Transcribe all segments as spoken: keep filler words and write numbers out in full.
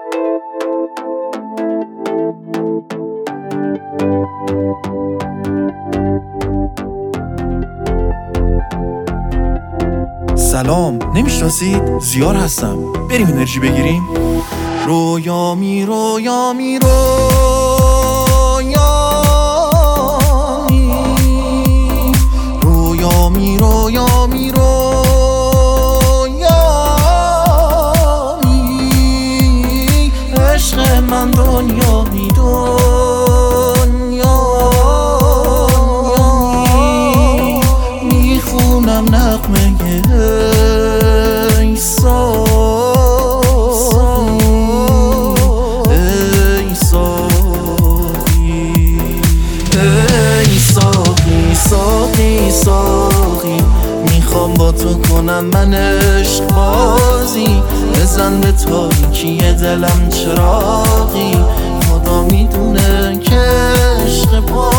سلام، نمیشناسید؟ زیار هستم. بریم انرژی بگیریم. رویا می رویا می رویا می رویا می رویا می رویا می عشق من دنیا می دنیا می میخونم نغمه ای صافی ای صافی ای صافی صافی صافی میخوام با تو کنم من عشق بازی، بزن به تاریکی دلم چراغی، خدا میدونه که عشق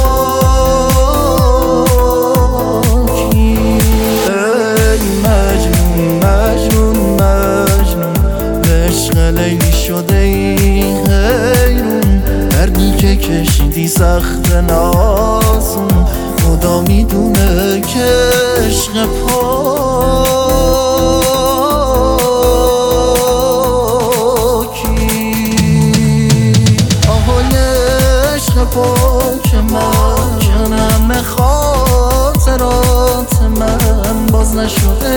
پاکی. ای مجنون مجنون مجنون به عشق لیلی شده ای حیرون، دردی که کشیدی سخت نازون، خدا میدونه که عشق پاکی. آهای عشق پاک من، جنم خاطرات من باز نشده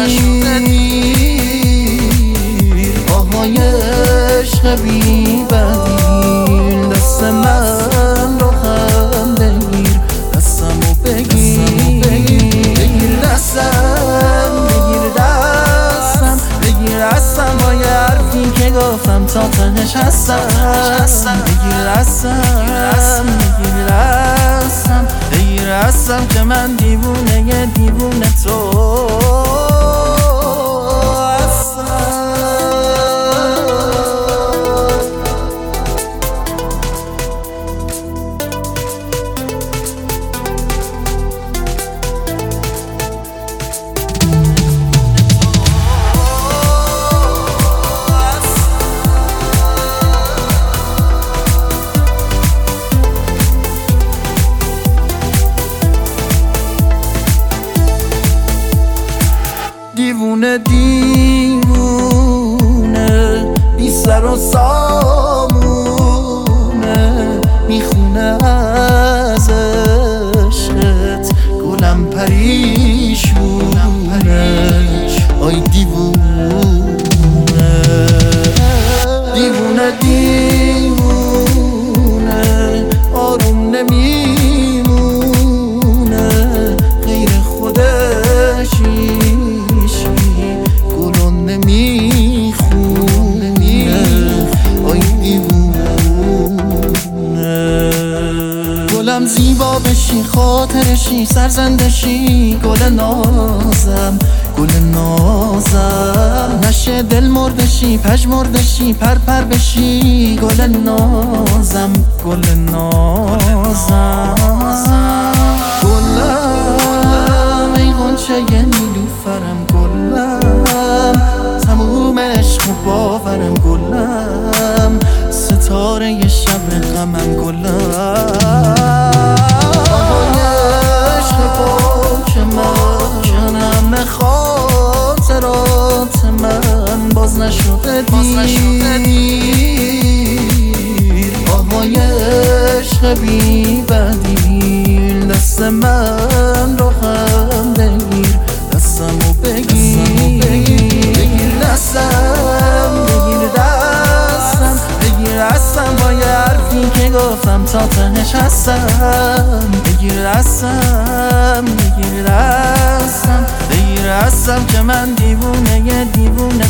دیر. آهای عشق بی بدیل، دست من رو هم بگیر، دستمو بگیر بگیر دستم، بگیر دستم بگیر دستم، با یه حرفی که گفتم تا تهش هستم. بگیر دستم بگیر دستم بگیر دستم که من دیوونه یه دیوونه تو دیوونه دیوونه بی سر و سامونه، میخونه از عشقت گلم پریشونه. آی دیوونه دیوونه دیوونه آروم نمیمونه غیر خودشی، گلم زیبا بشی خاطرشی سرزندشی، گل نازم گل نازم نشه دل مردشی پژمردشی پر پر بشی، گل نازم گل نازم گلم ای غنچه نیلوفرم، گلم تموم عشق و باورم، گلم ستاره ی شب غمم، گلم عشق پاک من، جنم خاطرات من باز نشده دیر. آهای عشق بی بدیل، دست من رو هم بگیر، دستمو بگیر بگیر دستم بگیر دستم بگیر دستم، با یه حرفی که گفتم تا تهش هستم. بگیر دستم بگیر دستم بگیر دستم که من دیوونه یه دیوونه